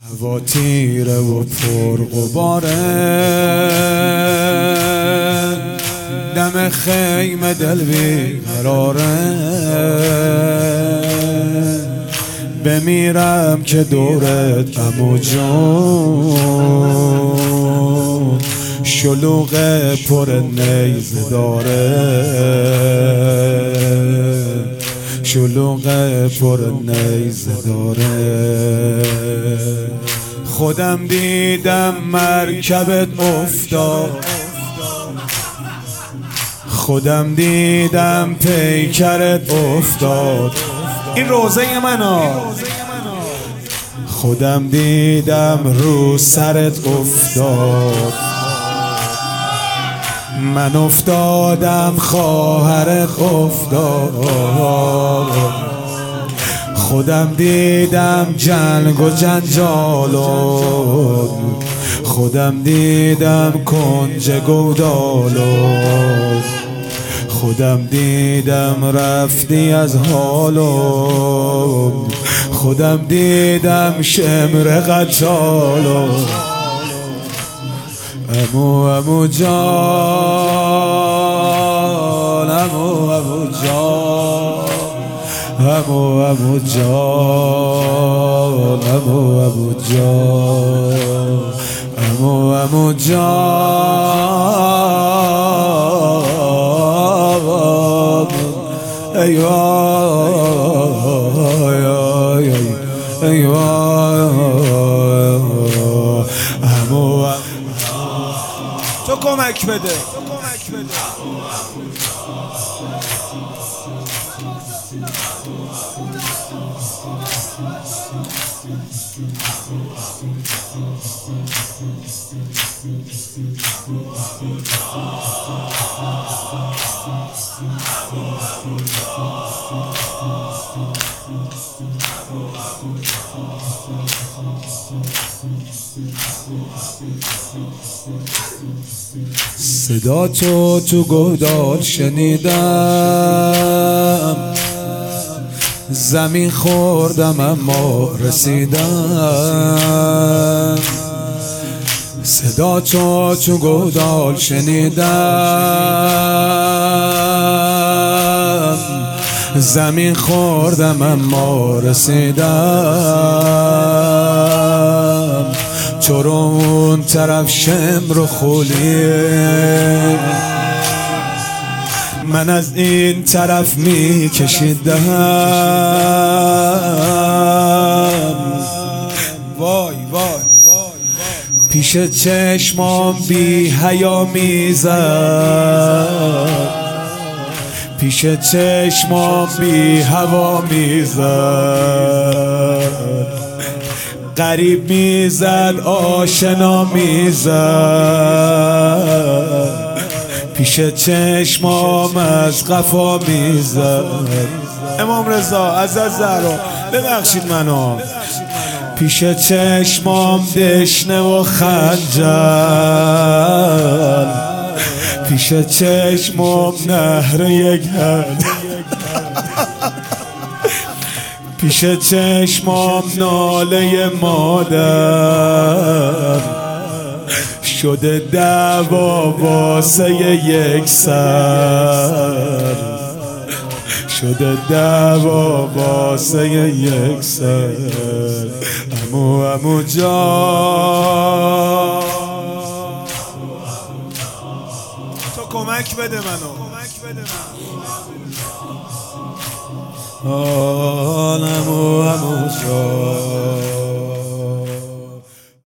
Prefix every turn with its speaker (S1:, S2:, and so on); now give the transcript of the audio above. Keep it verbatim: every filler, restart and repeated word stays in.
S1: هوا تیره و پرغباره، دم خیمه دل بیقراره. بمیرم که دورت عمو جون، شلوغ پر نیزه داره، شلوغ پر نیزه داره. خودم دیدم مرکبت افتاد، خودم دیدم پیکرت افتاد. این روزه منو خودم دیدم رو سرت افتاد. من افتادم خواهرت افتاد. خودم دیدم جنگ و جنجالو، خودم دیدم کنج گودالو، خودم دیدم رفتی از حالو، خودم دیدم شمر قتالو. امو امو جان، امو امو جان، امو امو جان، امو امو جان، امو امو جان. ای وای ای وای، امو تو کمک بده. صدا تو تو گودال شنیدم، زمین خوردم اما رسیدم. صدا تو تو گودال شنیدم، زمین خوردم اما رسیدم. تو رو اون طرف شمر و خولیه، من از این طرف می کشیدم. وای وای پیش چشمام بی حیا میزد، پیش چشمام بی هوا میزد. غریب میزد آشنا میزد، پیش چشمام از قفا میزد. امام رضا عزت زهرا ببخشید منو. پیش چشمام دشنه و خنجر، پیش چشمام نهر یک حد، پیش چشمام ناله مادر شده دعوا واسه یک سر، شده دعوا واسه یک سر. امو امو جان تو کمک بده منو. آه